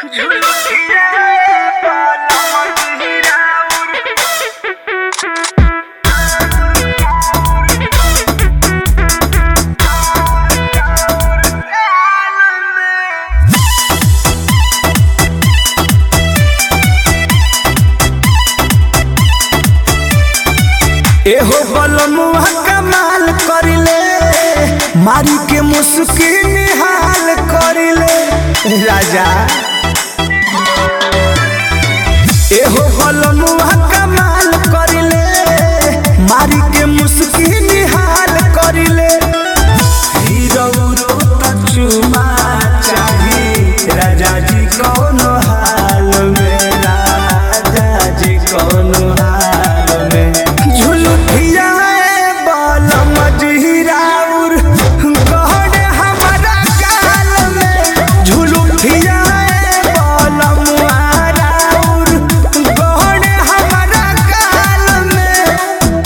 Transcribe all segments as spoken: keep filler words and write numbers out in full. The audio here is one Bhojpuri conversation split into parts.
एहो बलमुआ कमाल करिले मारी के मुस्की निहाल करिले राजा। एहो बलमुआ कमाल करिले मारी के मुस्की निहाल करिले। हीरो रोता चुमा चाही राजा जी कौनो हाल में, राजा जी कौनो हाल में। झुलुठिया बाल मजहिराउर गहने हमारा गाल में, झुलुठिया बाल मुआराउर गहने हमारा गाल में।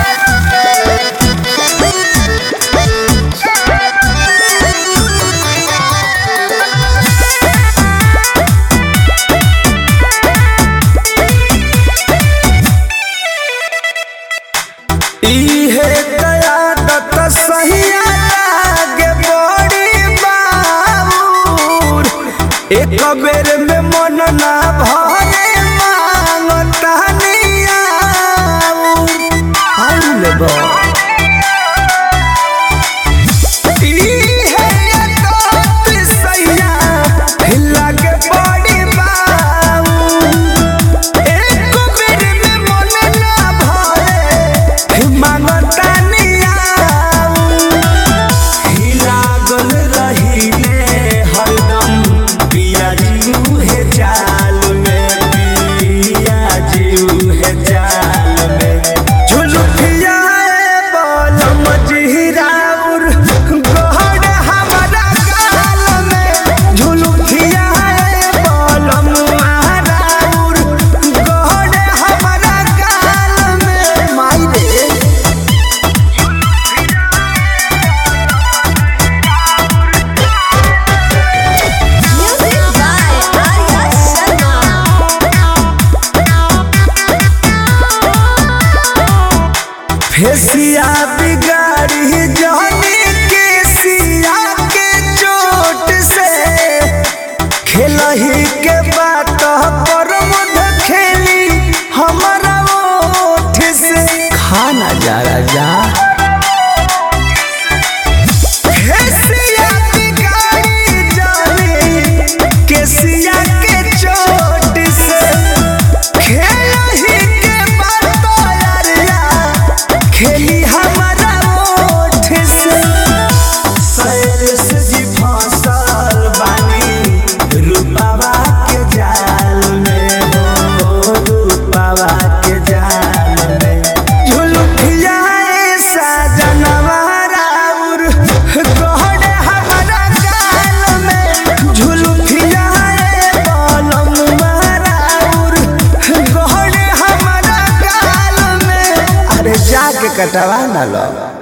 इहे कयादत सहिया लागे बड़ी बाबूर, एक बेर में मन ना भरे मांगता नियाऊर। आउल बा इहे कयादत सहिया लागे बड़ी बाबूर, एक बेर में मन ना भरे मांगता नियाऊर। लागल रहिले हरदम पिया जीऊ हे चाल में, पिया जीऊ हे चाल में। झुलुठिया बाल मजहिराउर गहने हमारा गाल में, झुलुठिया बाल मुआराउर गहने हमारा गाल में। माई रे Music by Arya Sharma. फेसिया बिगाड़ी जानी के सिया के चोट से, खेलही के बात पर मुद खेली हमारा ओठ से। खाना जा राजा फेसिया बिगाड़ी जानी के सिया के चोट से, खेलही के बात यारिया खेली हमारा ओठ से। सैरस जी फसल बानी रूपावा के जाल में, हो रूपावा के जाल में। झुलुठिया साजनवा राउर गहने हमारा गाल में, झुलुठिया बालमुआ राउर गहने हमारा गाल में। अरे जाके कटवा ना लो।